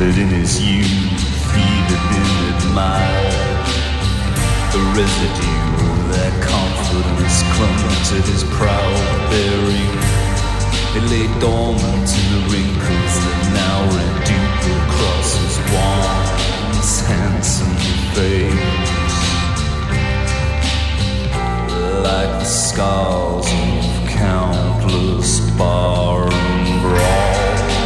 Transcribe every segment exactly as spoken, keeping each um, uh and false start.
that in his youth he'd have been admired. The residue of that confidence clung to his proud bearing. It lay dormant in the wrinkles that now reduce across his once handsome face, like the scars of countless barroom brawls.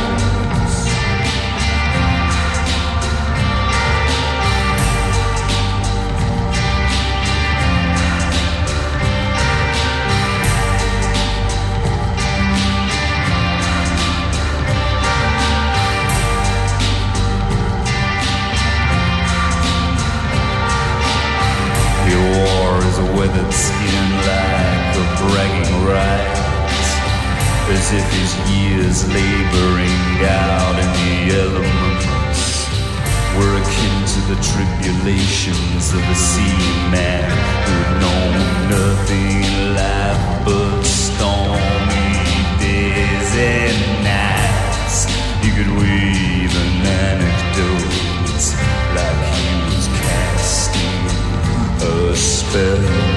Weathered skin like a bragging right, as if his years laboring out in the elements were akin to the tribulations of a seaman who'd known nothing in life but stormy days and nights. He could weave an anecdote like he was casting a spell.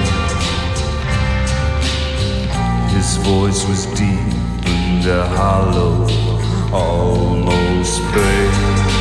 His voice was deep and hollow, almost bass.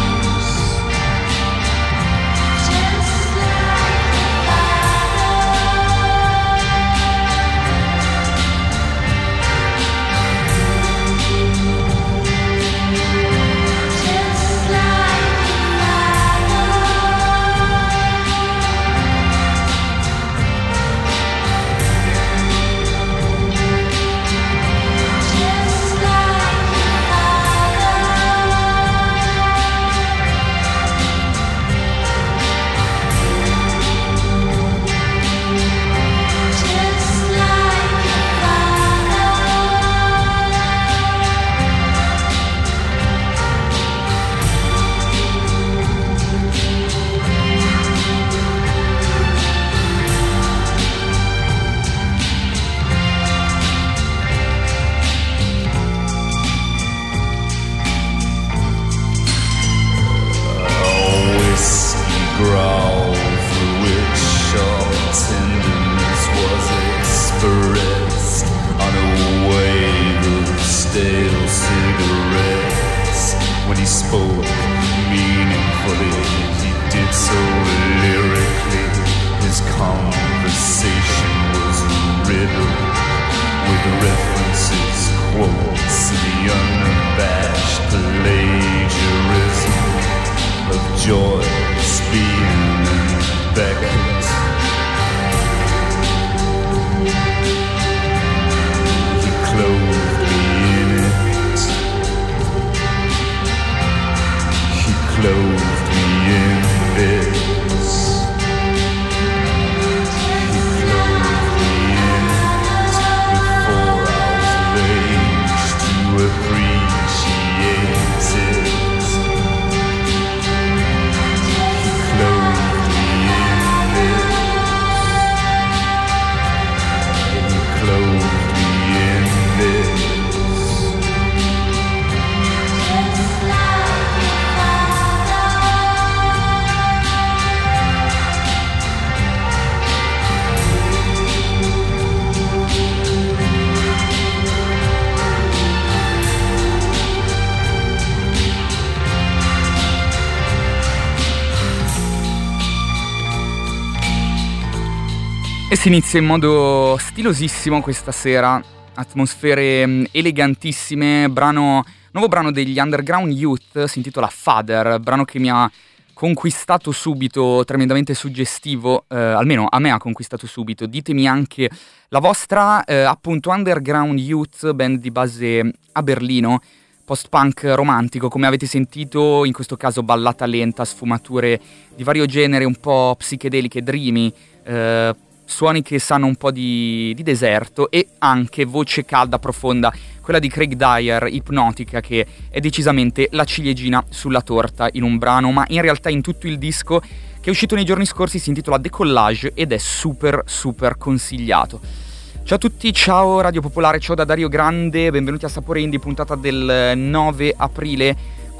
E si inizia in modo stilosissimo questa sera, atmosfere elegantissime, brano, nuovo brano degli Underground Youth, si intitola Father, brano che mi ha conquistato subito, tremendamente suggestivo, eh, almeno a me ha conquistato subito. Ditemi anche la vostra, eh, appunto Underground Youth, band di base a Berlino, post-punk romantico, come avete sentito, in questo caso ballata lenta, sfumature di vario genere, un po' psichedeliche, dreamy, eh, suoni che sanno un po' di, di deserto e anche voce calda, profonda, quella di Craig Dyer, ipnotica, che è decisamente la ciliegina sulla torta in un brano, ma in realtà in tutto il disco, che è uscito nei giorni scorsi, si intitola Decollage ed è super super consigliato. Ciao a tutti, ciao Radio Popolare, ciao da Dario Grande, benvenuti a Sapore Indie, puntata del nove aprile.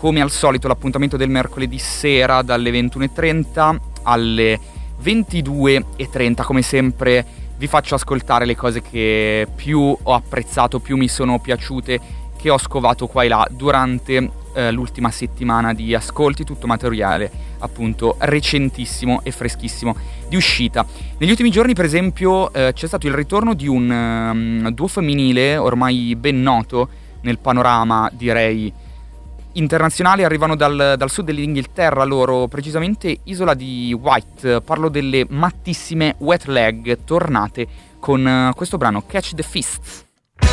come al solito l'appuntamento del mercoledì sera dalle ventuno e trenta alle ventidue e trenta, come sempre vi faccio ascoltare le cose che più ho apprezzato, più mi sono piaciute, che ho scovato qua e là durante eh, l'ultima settimana di ascolti, tutto materiale appunto recentissimo e freschissimo di uscita. Negli ultimi giorni per esempio eh, c'è stato il ritorno di un um, duo femminile ormai ben noto nel panorama, direi, internazionale. Arrivano dal, dal sud dell'Inghilterra, loro precisamente Isola di Wight. Parlo delle mattissime Wet Leg, tornate con uh, questo brano Catch the Fists.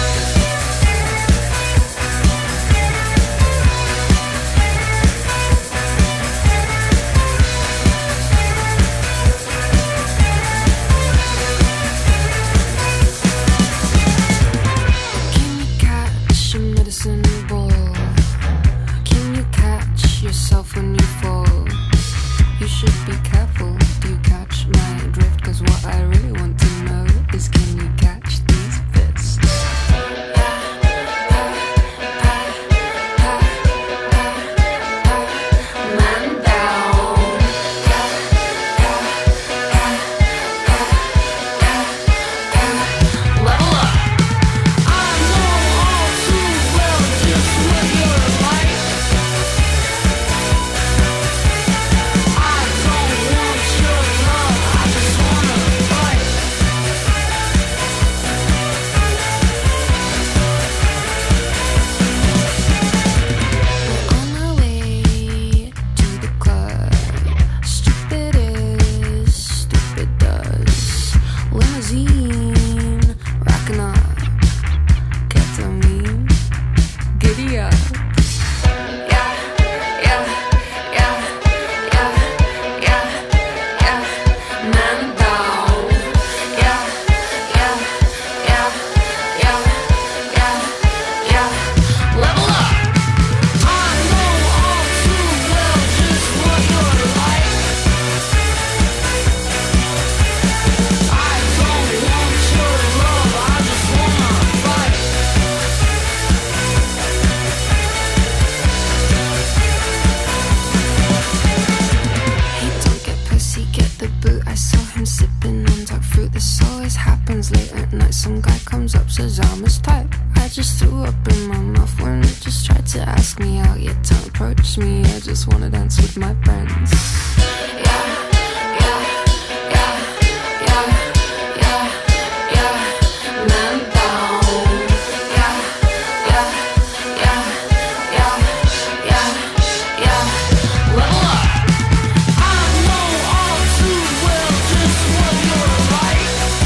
When you fall, you should be careful. Do you catch my drift? 'Cause what I really want to know is, can you catch these fists? Man down. Level up. I know all too well just what you're like. Some guy comes up, says I'm his type. I just threw up in my mouth when he just tried to ask me out. Yet don't approach me, I just wanna dance with my friends. Yeah, yeah, yeah, yeah, yeah, yeah. Man down. Yeah, yeah, yeah, yeah, yeah, yeah. Level up. I know all too well just what you're like.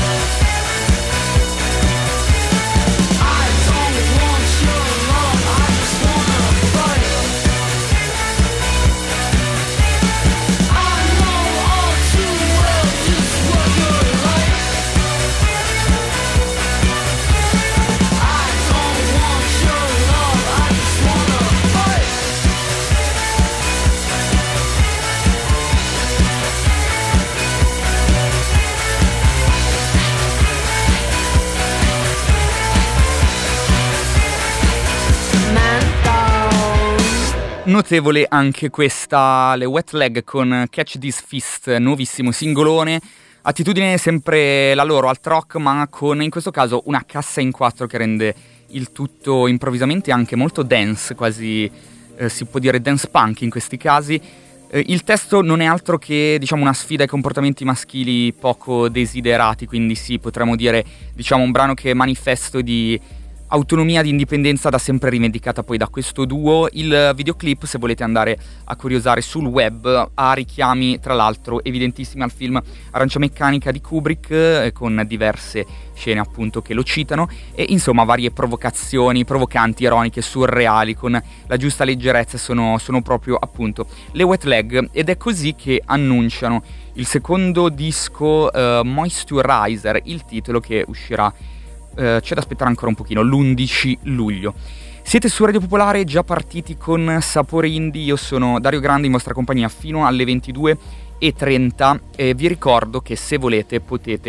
Notevole anche questa, le Wet Leg con Catch This Fist, nuovissimo singolone. Attitudine sempre la loro, alt rock, ma con in questo caso una cassa in quattro che rende il tutto improvvisamente anche molto dance, quasi eh, si può dire dance punk in questi casi. Eh, il testo non è altro che, diciamo, una sfida ai comportamenti maschili poco desiderati, quindi sì, potremmo dire, diciamo, un brano che è manifesto di autonomia, di indipendenza da sempre rivendicata poi da questo duo. Il videoclip, se volete andare a curiosare sul web, ha richiami tra l'altro evidentissimi al film Arancia Meccanica di Kubrick, eh, con diverse scene appunto che lo citano, e insomma varie provocazioni provocanti, ironiche, surreali, con la giusta leggerezza. Sono, sono proprio appunto le Wet Leg, ed è così che annunciano il secondo disco, uh, Moisturizer, il titolo, che uscirà, Uh, c'è da aspettare ancora un pochino, l'undici luglio. Siete su Radio Popolare, già partiti con Sapore Indie. Io sono Dario Grandi, in vostra compagnia fino alle ventidue e trenta, e vi ricordo che se volete potete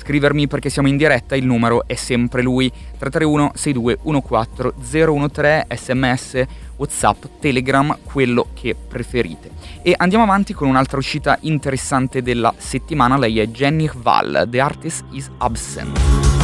scrivermi perché siamo in diretta, il numero è sempre lui, tre tre uno sei due uno quattro zero uno tre, sms, WhatsApp, Telegram, quello che preferite. E andiamo avanti con un'altra uscita interessante della settimana, lei è Jenny Val, The Artist is Absent.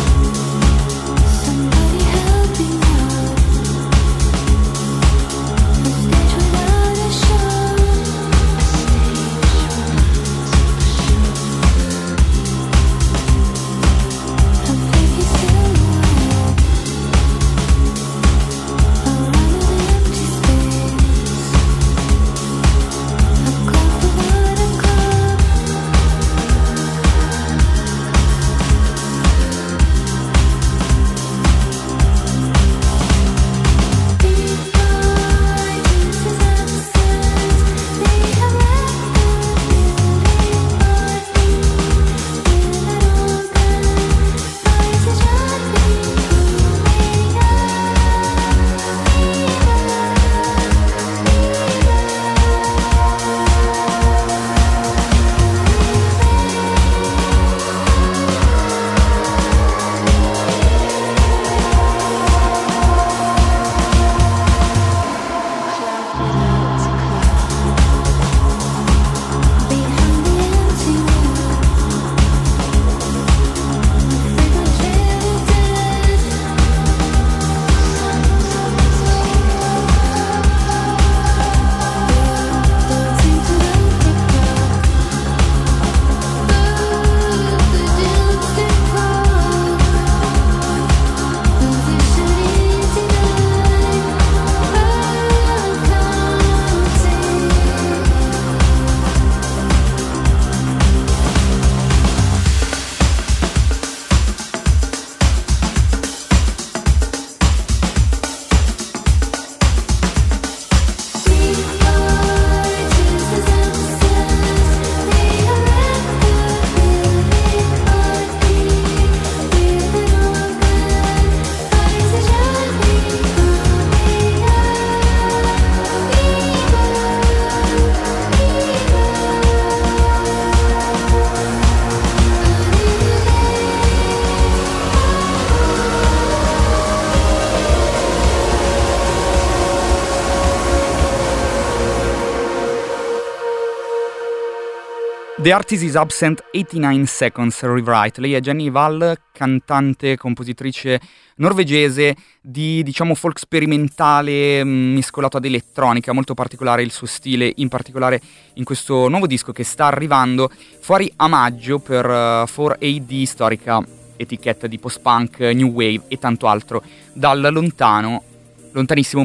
The Artist is Absent, ottantanove Seconds Rewrite. Lei è Jenny Val, cantante, compositrice norvegese di, diciamo, folk sperimentale mescolato ad elettronica, molto particolare il suo stile, in particolare in questo nuovo disco che sta arrivando fuori a maggio per uh, quattro A D, storica etichetta di post-punk, new wave e tanto altro, dal lontano, lontanissimo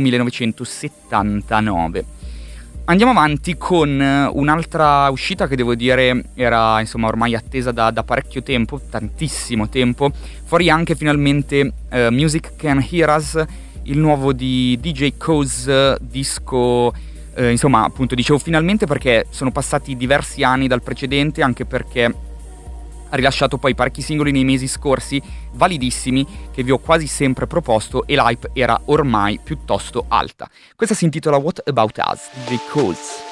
millenovecentosettantanove. Andiamo avanti con un'altra uscita che devo dire era, insomma, ormai attesa da, da parecchio tempo, tantissimo tempo. Fuori anche finalmente uh, Music Can Hear Us, il nuovo di D J Koze, disco, uh, insomma, appunto dicevo finalmente perché sono passati diversi anni dal precedente, anche perché ha rilasciato poi parecchi singoli nei mesi scorsi, validissimi, che vi ho quasi sempre proposto, e l'hype era ormai piuttosto alta. Questa si intitola What About Us, D J Koze.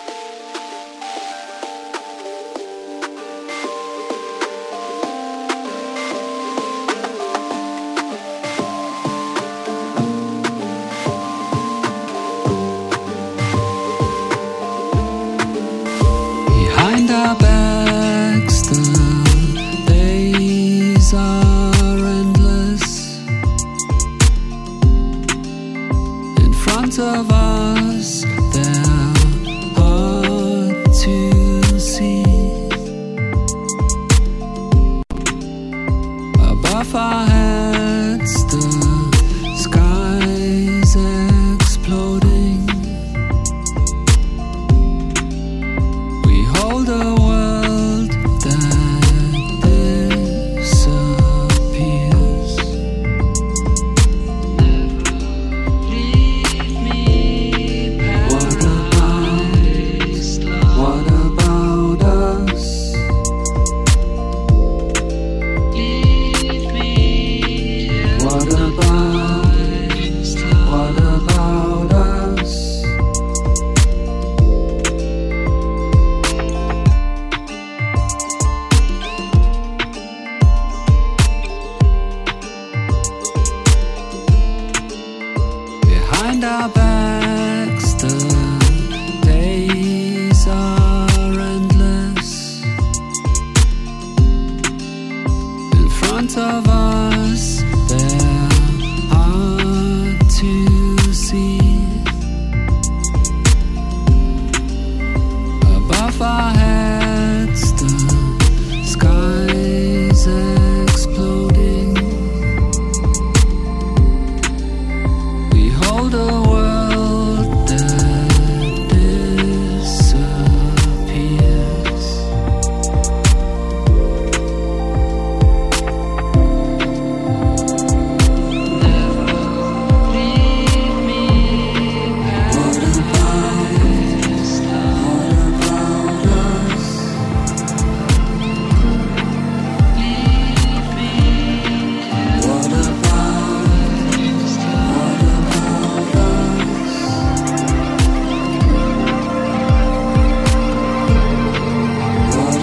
Behind our backs, the days are endless. In front of us, they're hard to see. Above our heads, the sky's exploding. We hold a world that disappears. Never leave me past. What about, what about us? Leave me. What about, what about us? behind our backs the days are endless. In front of us they're hard to see. Above our heads the sky's exploding. We hold a world that disappears. Never leave me past. What about us? Leave me. What about? What about us? What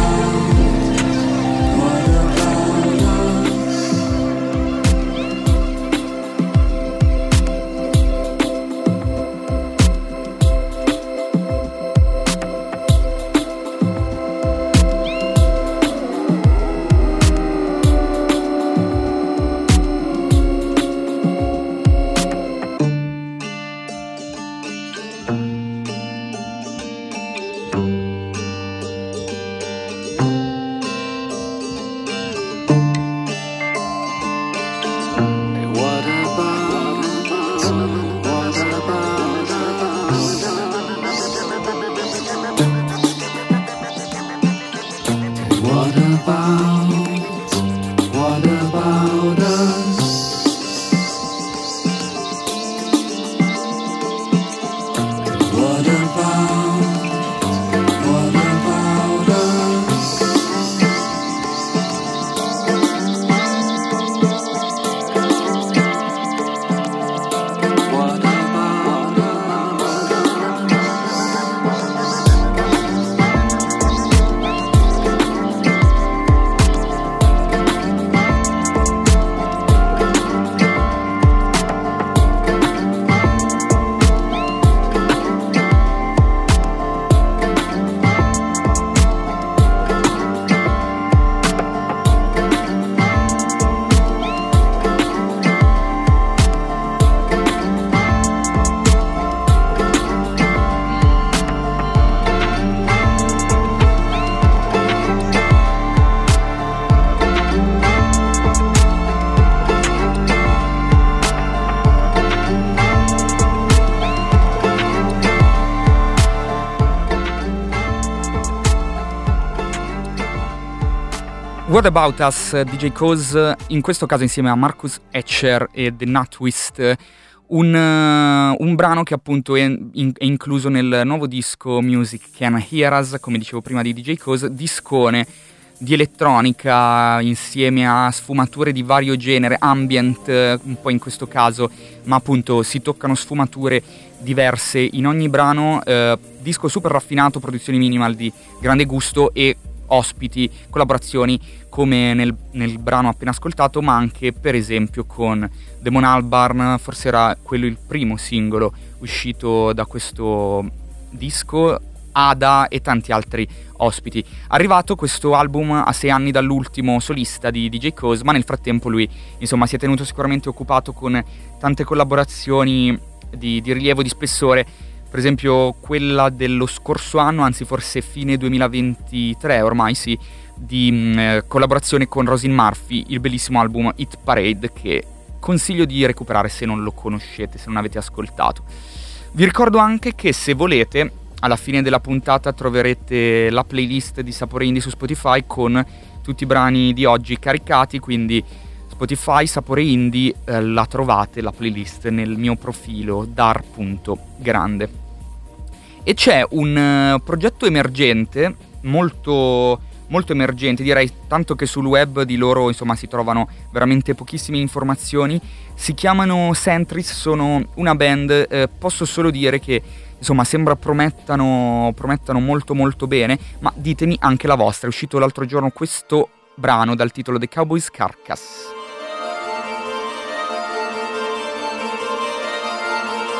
about? What about Hey, what about? What about us? Hey, what about? What about us? Hey, what about? What about us? What about What About Us, D J Koze, in questo caso insieme a Marcus Escher e The Nutwist, un, uh, un brano che appunto è, in, è incluso nel nuovo disco Music Can Hear Us, come dicevo prima di D J Koze, discone di elettronica insieme a sfumature di vario genere, ambient un po' in questo caso, ma appunto si toccano sfumature diverse in ogni brano, eh, disco super raffinato, produzioni minimal di grande gusto e ospiti, collaborazioni come nel, nel brano appena ascoltato, ma anche per esempio con Damon Albarn, forse era quello il primo singolo uscito da questo disco, Ada e tanti altri ospiti. Arrivato questo album a sei anni dall'ultimo solista di D J Koze, ma nel frattempo lui insomma si è tenuto sicuramente occupato con tante collaborazioni di, di rilievo, di spessore. Per esempio quella dello scorso anno, anzi forse fine duemilaventitré ormai sì, di mh, collaborazione con Roisin Murphy, il bellissimo album Hit Parade, che consiglio di recuperare se non lo conoscete, se non avete ascoltato. Vi ricordo anche che se volete, alla fine della puntata troverete la playlist di Sapore Indie su Spotify con tutti i brani di oggi caricati, quindi Spotify Sapore Indie, eh, la trovate la playlist nel mio profilo dar punto grande. E c'è un uh, progetto emergente, molto, molto emergente, direi, tanto che sul web di loro insomma si trovano veramente pochissime informazioni. Si chiamano Centris, sono una band, eh, posso solo dire che insomma sembra promettano, promettano molto molto bene, ma ditemi anche la vostra. È uscito l'altro giorno questo brano dal titolo The Cowboy's Carcass.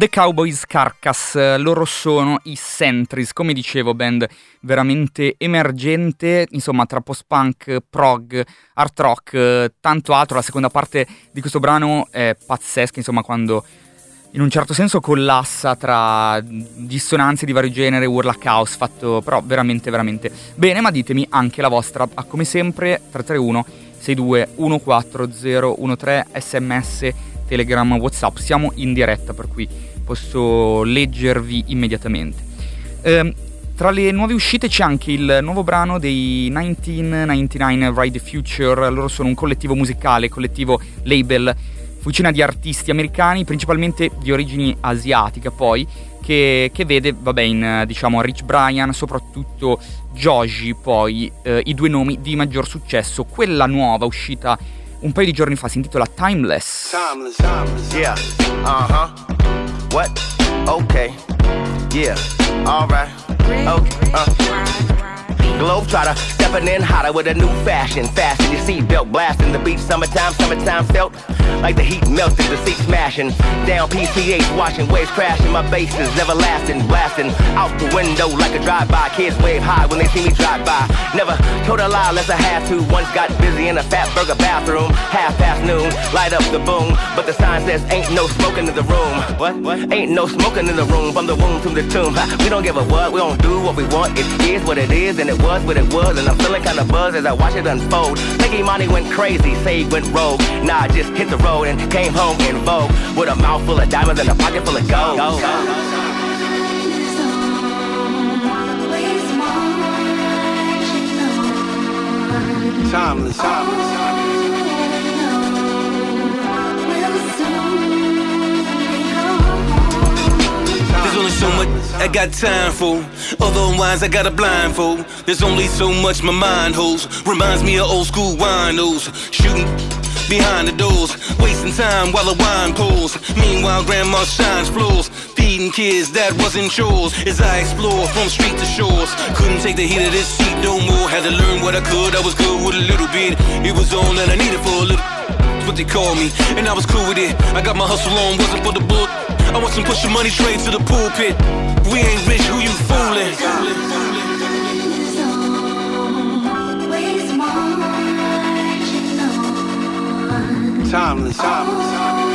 The Cowboys Carcass, loro sono i Sentries, come dicevo, band veramente emergente, insomma tra post-punk, prog, art rock, tanto altro. La seconda parte di questo brano è pazzesca, insomma, quando in un certo senso collassa tra dissonanze di vario genere, urla caos, fatto però veramente veramente bene. Ma ditemi anche la vostra, a come sempre tre tre uno sei due uno quattro zero uno tre, sms, Telegram, WhatsApp, siamo in diretta per cui posso leggervi immediatamente. Eh, tra le nuove uscite c'è anche il nuovo brano dei millenovecentonovantanove Ride the Future. Loro sono un collettivo musicale, collettivo label, fucina di artisti americani, principalmente di origini asiatica poi, che, che vede, vabbè, in diciamo Rich Brian, soprattutto Joji, poi eh, i due nomi di maggior successo. Quella nuova uscita un paio di giorni fa si intitola Timeless. Timeless, timeless. Yeah, uh-huh. What? Okay. Yeah, alright. Okay, uh. Globetrotter, stepping in hotter with a new fashion. Fasten your seatbelt, blasting the beach. Summertime, summertime felt like the heat melted, the seat smashing. Down P C H, watching waves crashing. My bass is never lasting, blasting out the window like a drive-by. Kids wave high when they see me drive by. Never told a lie unless I had to. Once got busy in a fat burger bathroom. Half past noon, light up the boom. But the sign says ain't no smoking in the room. What? What? Ain't no smoking in the room. From the womb to the tomb. We don't give a what, we don't do what we want. It is what it is and it was what it was. And I'm feeling kinda buzzed as I watch it unfold. Thinking Imani went crazy, say he went rogue. Nah, I just hit the road and came home in vogue. With a mouth full of diamonds and a pocket full of gold. gold. Timeless, timeless. There's only so much I got time for. Otherwise I got a blindfold. There's only so much my mind holds. Reminds me of old school winos. Shooting behind the doors, wasting time while the wine pours. Meanwhile grandma shines floors, feeding kids that wasn't chores. As I explore from street to shores, couldn't take the heat of this seat no more. Had to learn what I could, I was good with a little bit. It was all that I needed for a little, that's what they call me, and I was cool with it. I got my hustle on, wasn't for the book. I wasn't pushing money straight to the pulpit. We ain't rich, who you fooling? Timeless, timeless.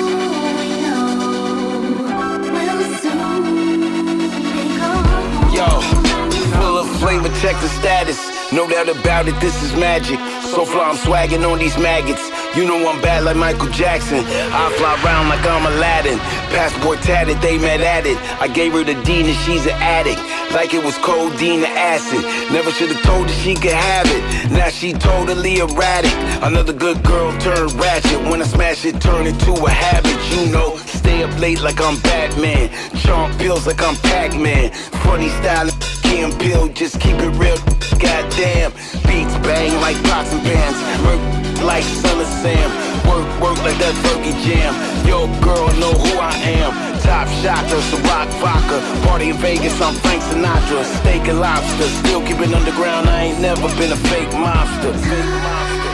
Yo, full of flavor, check the status. No doubt about it, this is magic. So fly, I'm swagging on these maggots. You know I'm bad like Michael Jackson. I fly around like I'm Aladdin. Passport tatted, they mad at it. I gave her the D and she's an addict. Like it was codeine to acid. Never should've told her she could have it. Now she totally erratic. Another good girl turned ratchet. When I smash it, turn it to a habit. You know, stay up late like I'm Batman. Charm pills like I'm Pac-Man. Funny style, can't pill, just keep it real. Goddamn, beats bang like pots and pans. Work like Son of Sam. Work, work like that Fergie Jam. Yo, girl, know who I am. Top shotter, Ciroc vodka. Party in Vegas, I'm Frank Sinatra. Steak and lobster, still keep it underground. I ain't never been a fake mobster. Fake mobster.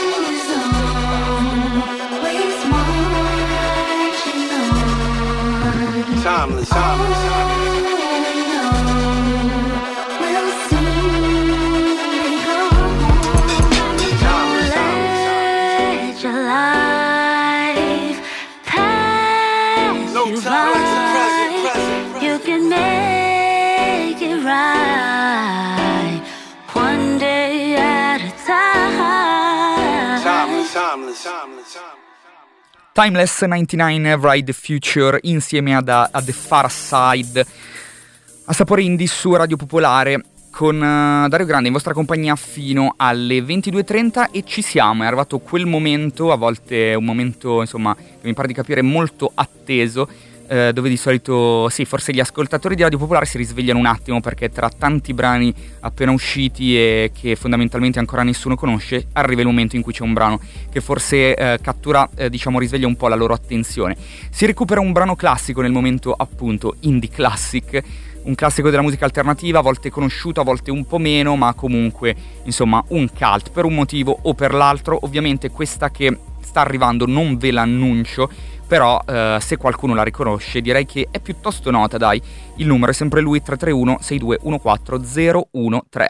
Timeless, timeless. You can make it right, one day at a time. Timeless, timeless, timeless. Timeless novantanove Ride the Future insieme ad, a The Far Side a Sapore Indie su Radio Popolare con uh, Dario Grande in vostra compagnia fino alle ventidue e trenta e ci siamo. È arrivato quel momento, a volte un momento insomma che mi pare di capire molto atteso, eh, dove di solito sì, forse gli ascoltatori di Radio Popolare si risvegliano un attimo perché tra tanti brani appena usciti e che fondamentalmente ancora nessuno conosce arriva il momento in cui c'è un brano che forse eh, cattura, eh, diciamo risveglia un po' la loro attenzione. Si recupera un brano classico nel momento appunto indie classic, un classico della musica alternativa, a volte conosciuto, a volte un po' meno, ma comunque, insomma, un cult per un motivo o per l'altro. Ovviamente questa che sta arrivando non ve l'annuncio, però eh, se qualcuno la riconosce direi che è piuttosto nota, dai. Il numero è sempre lui, tre tre uno sei due uno quattro zero uno tre.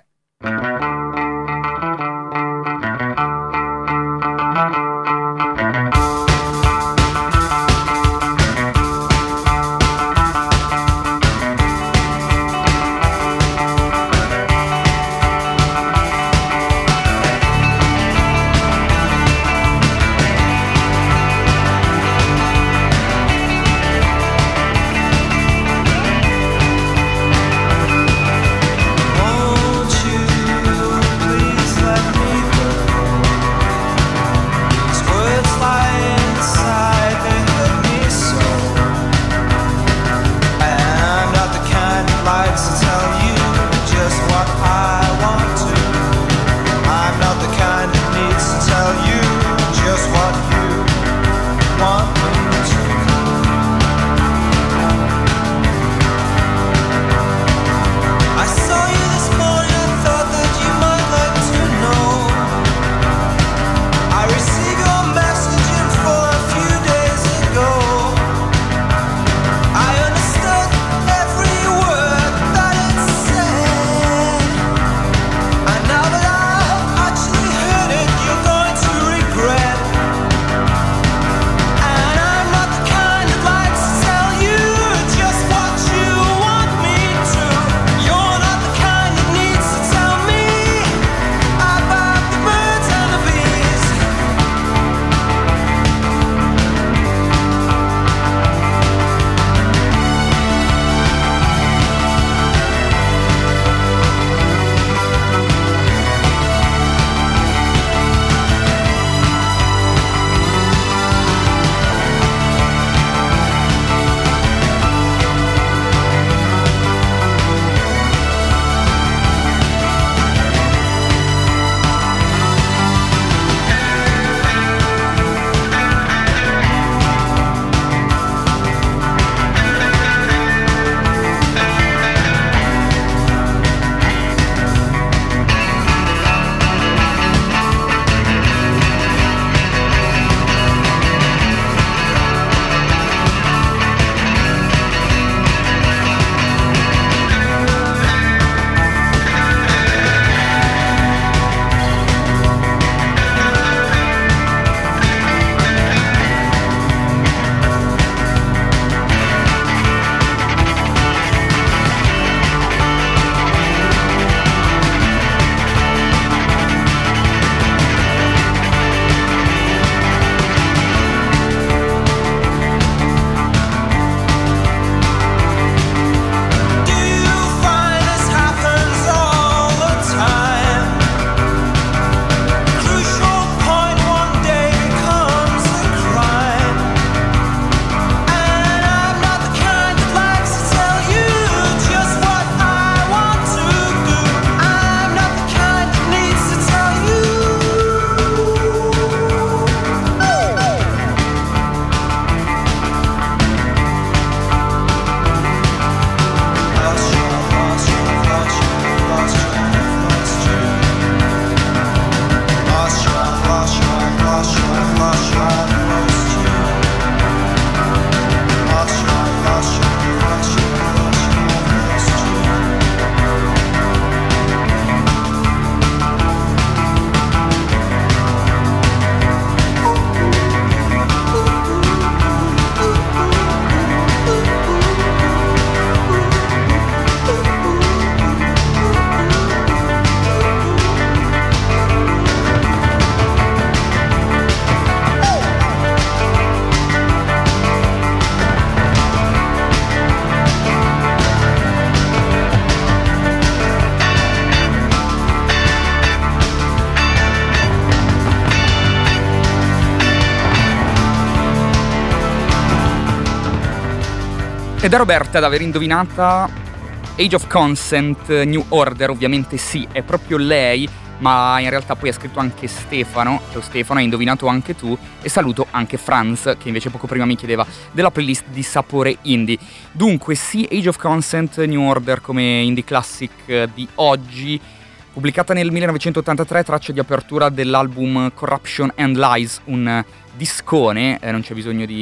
Ed è Roberta ad aver indovinata Age of Consent, New Order. Ovviamente sì, è proprio lei, ma in realtà poi ha scritto anche Stefano. Ciao Stefano, hai indovinato anche tu. E saluto anche Franz, che invece poco prima mi chiedeva della playlist di Sapore Indie. Dunque sì, Age of Consent, New Order come indie classic di oggi, pubblicata nel millenovecentottantatré, traccia di apertura dell'album Corruption and Lies, un discone, eh, non c'è bisogno di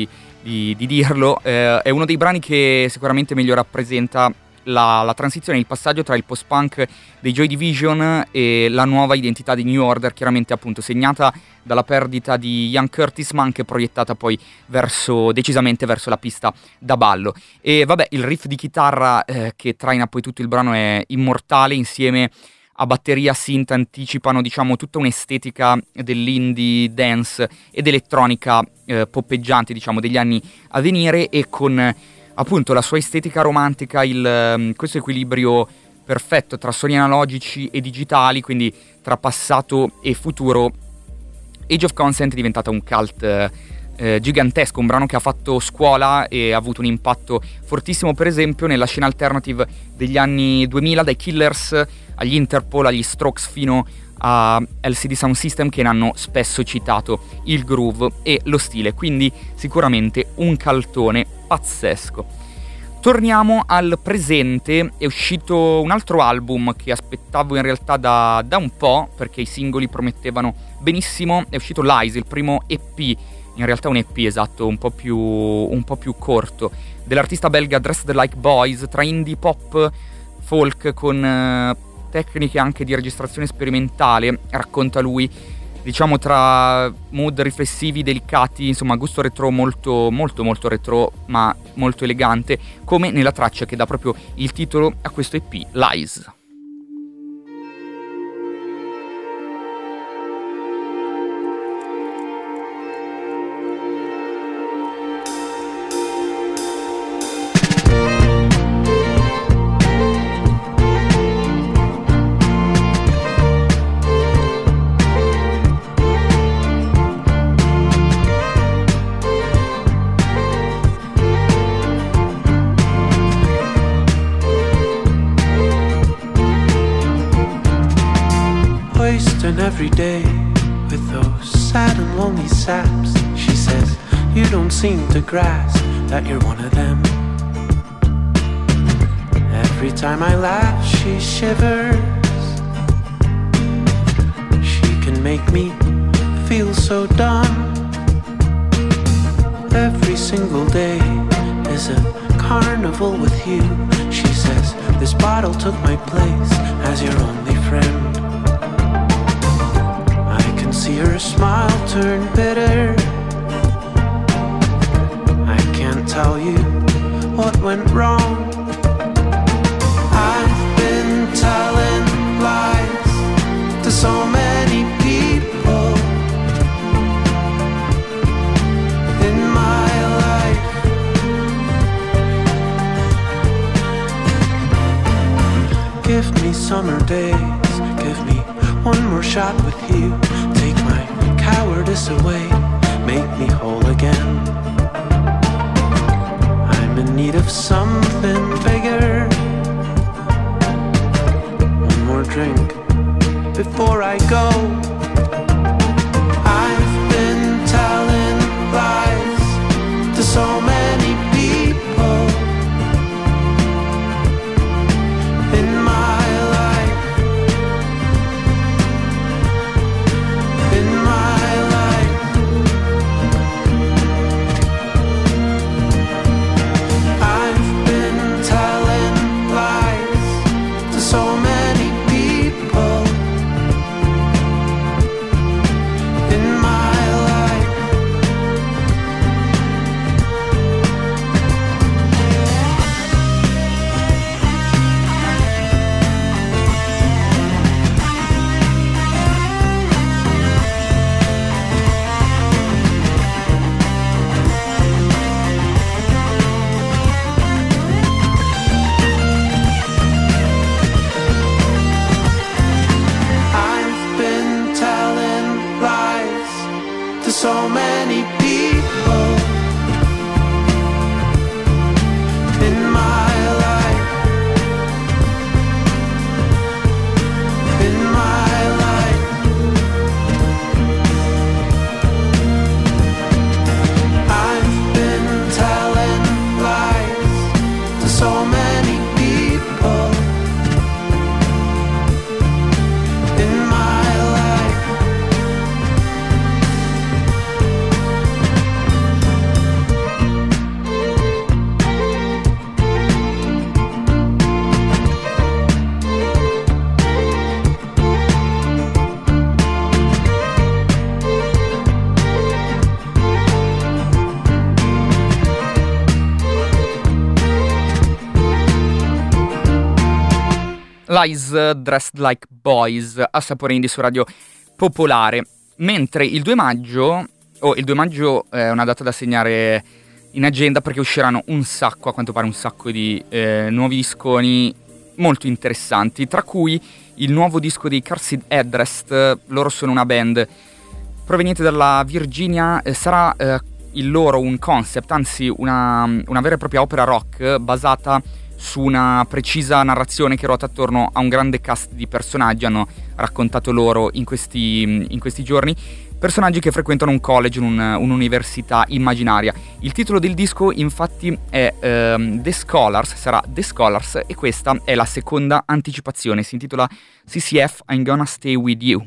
di, di dirlo. Eh, è uno dei brani che sicuramente meglio rappresenta la, la transizione, il passaggio tra il post-punk dei Joy Division e la nuova identità di New Order, chiaramente appunto segnata dalla perdita di Ian Curtis, ma anche proiettata poi verso, decisamente verso la pista da ballo. E vabbè, il riff di chitarra eh, che traina poi tutto il brano è immortale, insieme a batteria synth anticipano, diciamo, tutta un'estetica dell'indie dance ed elettronica eh, poppeggiante, diciamo, degli anni a venire, e con appunto la sua estetica romantica, il, questo equilibrio perfetto tra suoni analogici e digitali, quindi tra passato e futuro. Age of Consent è diventata un cult eh, gigantesco, un brano che ha fatto scuola e ha avuto un impatto fortissimo, per esempio nella scena alternative degli anni duemila, dai Killers agli Interpol, agli Strokes, fino a L C D Sound System, che ne hanno spesso citato il groove e lo stile, quindi sicuramente un caltone pazzesco. Torniamo al presente, è uscito un altro album che aspettavo in realtà da, da un po', perché i singoli promettevano benissimo. È uscito Lies, il primo E P, in realtà un E P esatto, un po' più, un po' più corto, dell'artista belga Dressed Like Boys, tra indie pop, folk, con eh, tecniche anche di registrazione sperimentale, racconta lui, diciamo tra mood riflessivi, delicati, insomma gusto retro molto molto molto retro, ma molto elegante, come nella traccia che dà proprio il titolo a questo E P, Lies. Every day with those sad and lonely saps, she says, you don't seem to grasp that you're one of them. Every time I laugh, she shivers. She can make me feel so dumb. Every single day is a carnival with you. She says, this bottle took my place as your only friend. See her smile turn bitter. I can't tell you what went wrong. I've been telling lies to so many people in my life. Give me summer days, give me one more shot with you. Cowardice away, make me whole again. I'm in need of something bigger. One more drink before I go. I've been telling lies to so many people in my life. In my so many people Lies Dressed Like Boys a Sapore Indie su Radio Popolare. Mentre il due maggio, oh, il due maggio è una data da segnare in agenda perché usciranno un sacco, a quanto pare un sacco di eh, nuovi disconi molto interessanti, tra cui il nuovo disco dei Car Seat Headrest. Loro sono una band proveniente dalla Virginia, eh, sarà eh, il loro un concept, anzi una, una vera e propria opera rock basata su una precisa narrazione che ruota attorno a un grande cast di personaggi. Hanno raccontato loro in questi, in questi giorni, personaggi che frequentano un college, un, un'università immaginaria. Il titolo del disco infatti è um, The Scholars, sarà The Scholars, e questa è la seconda anticipazione, si intitola C C F I'm Gonna Stay With You.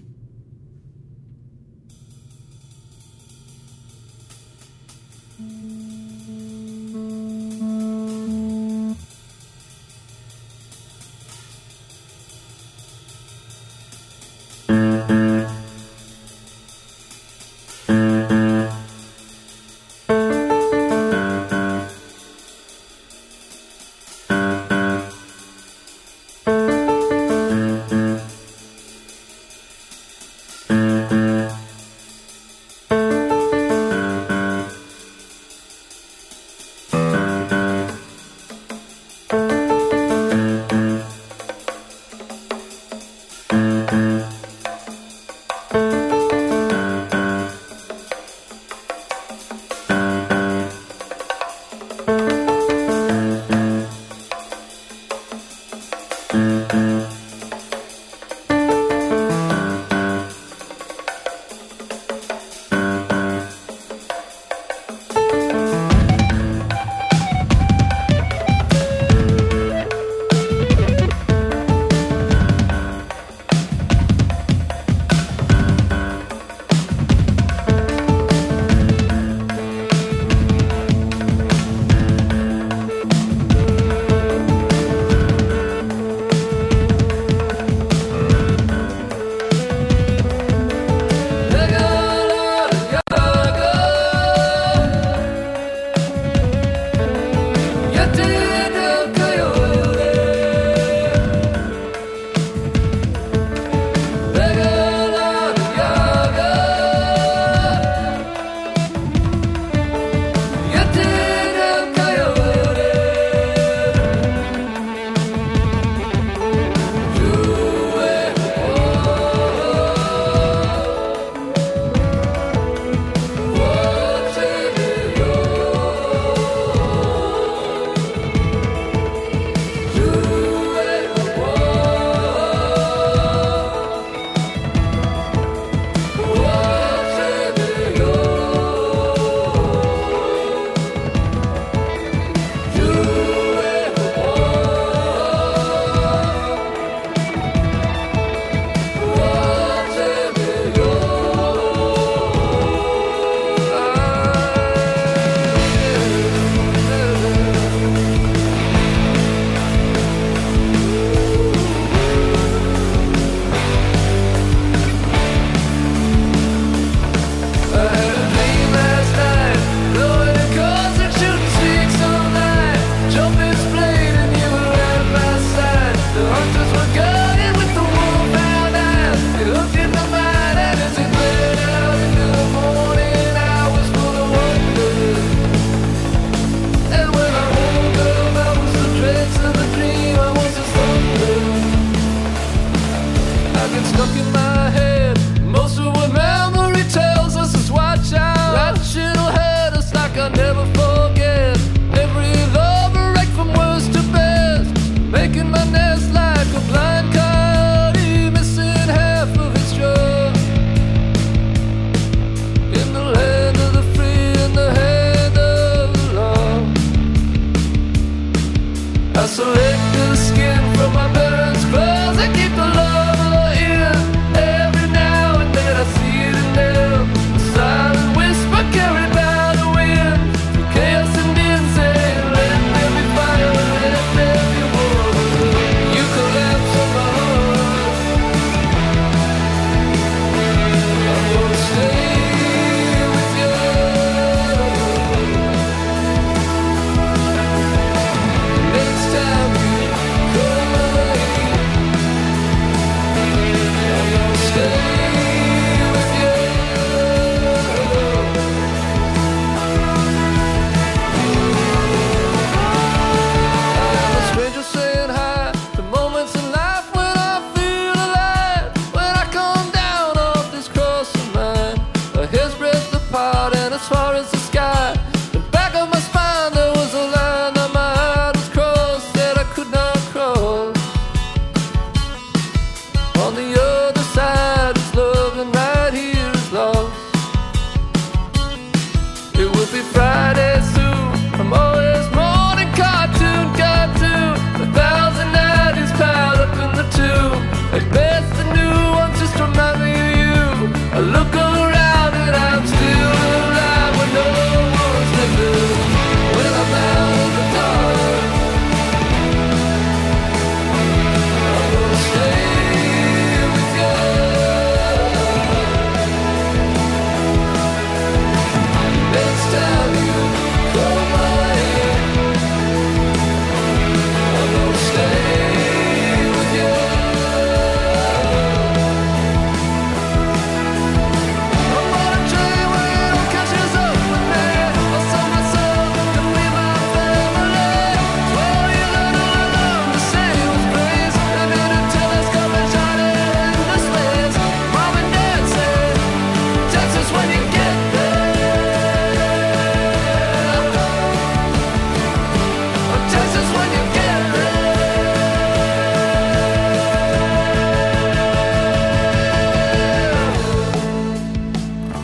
Next time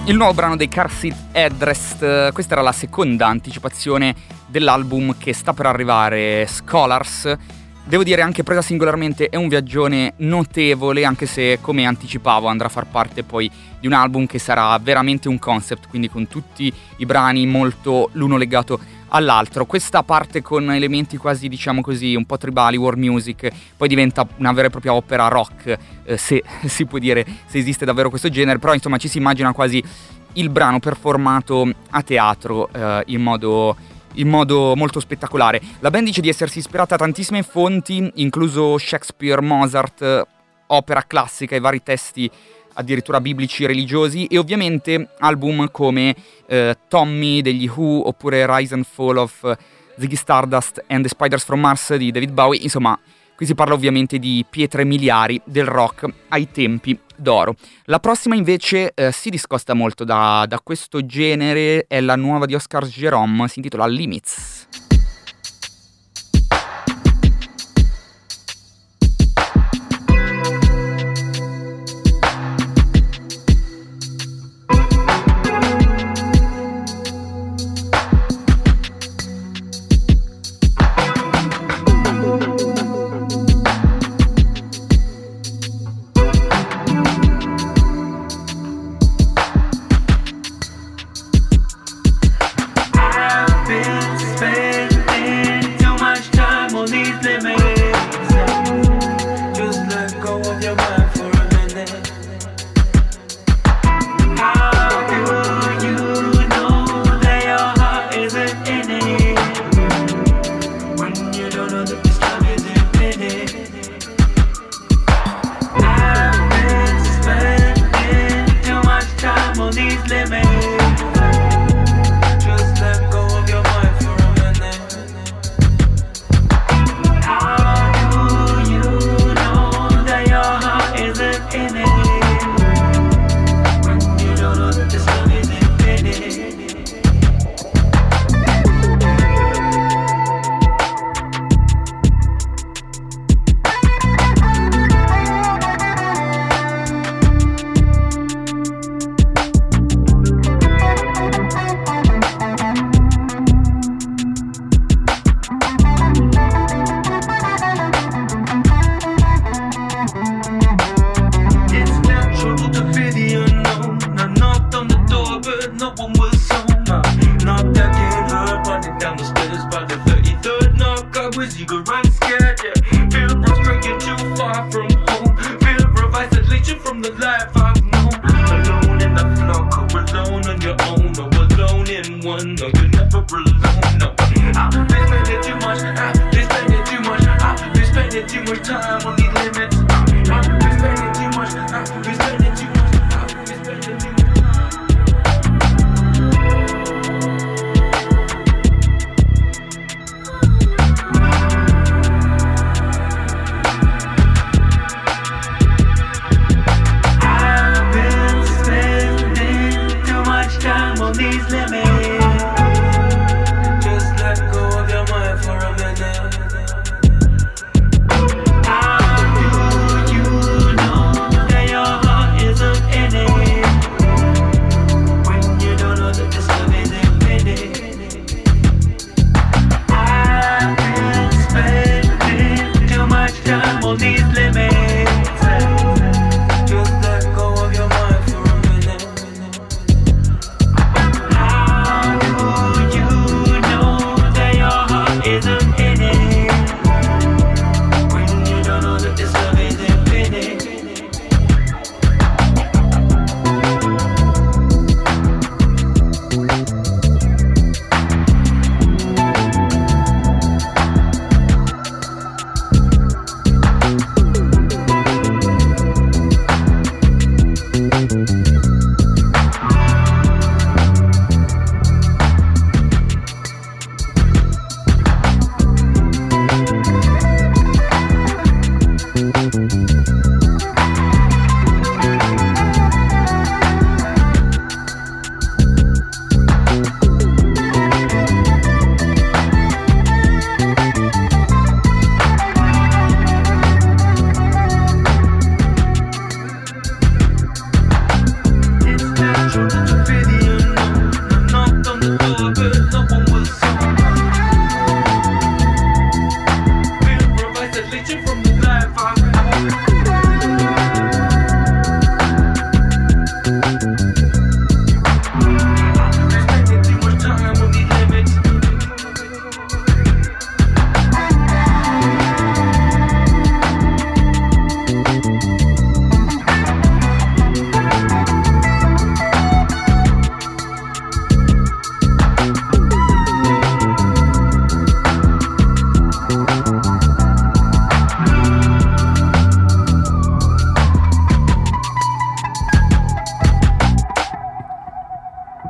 Il nuovo brano dei Car Seat Headrest, questa era la seconda anticipazione dell'album che sta per arrivare, Scholars. Devo dire, anche presa singolarmente è un viaggione notevole, anche se, come anticipavo, andrà a far parte poi di un album che sarà veramente un concept, quindi con tutti i brani molto l'uno legato all'altro. Questa parte con elementi quasi, diciamo così, un po' tribali, war music, poi diventa una vera e propria opera rock, eh, se si può dire, se esiste davvero questo genere, però insomma ci si immagina quasi il brano performato a teatro eh, in modo... in modo molto spettacolare. La band dice di essersi ispirata a tantissime fonti, incluso Shakespeare, Mozart, opera classica e vari testi addirittura biblici religiosi, e ovviamente album come eh, Tommy degli Who oppure Rise and Fall of Ziggy Stardust and the Spiders from Mars di David Bowie. Insomma, qui si parla ovviamente di pietre miliari del rock ai tempi d'oro. La prossima invece eh, si discosta molto da, da questo genere, è la nuova di Oscar Jerome, si intitola Limits.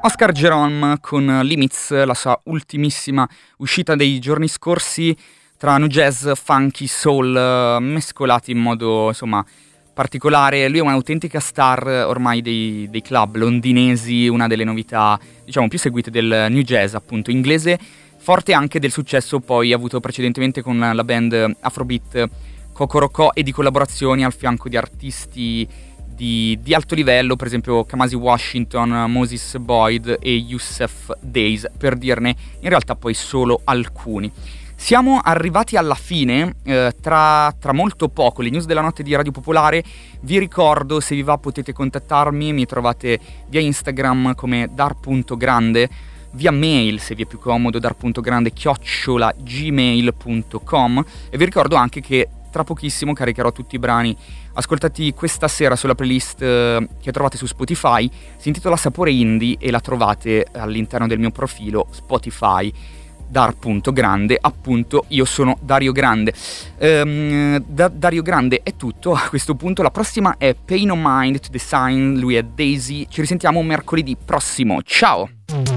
Oscar Jerome con Limits, la sua ultimissima uscita dei giorni scorsi, tra nu jazz, funky, soul, mescolati in modo, insomma, particolare. Lui è un'autentica star ormai dei, dei club londinesi, una delle novità, diciamo, più seguite del new jazz, appunto, inglese, forte anche del successo poi avuto precedentemente con la band Afrobeat Kokoroko e di collaborazioni al fianco di artisti Di, di alto livello, per esempio Kamasi Washington, Moses Boyd e Youssef Days, per dirne in realtà poi solo alcuni. Siamo arrivati alla fine, eh, tra, tra molto poco le news della notte di Radio Popolare. Vi ricordo, se vi va potete contattarmi, mi trovate via Instagram come dar.grande, via mail se vi è più comodo, dar.grande chiocciola gmail punto com, e vi ricordo anche che tra pochissimo caricherò tutti i brani ascoltati questa sera sulla playlist eh, che trovate su Spotify. Si intitola Sapore Indie e la trovate all'interno del mio profilo Spotify, dar.grande, appunto. Io sono Dario Grande. ehm, da Dario Grande è tutto a questo punto. La prossima è Pay No Mind to the Sign, lui è Daisy. Ci risentiamo mercoledì prossimo, ciao!